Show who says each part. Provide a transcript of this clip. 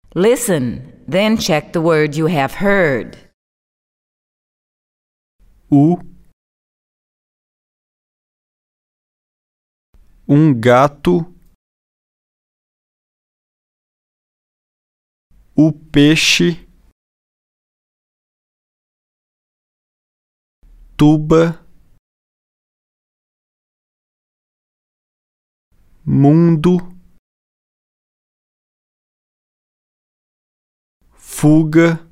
Speaker 1: Listen, then check the word you have heard.
Speaker 2: Gato, o peixe, tuba, mundo, fuga,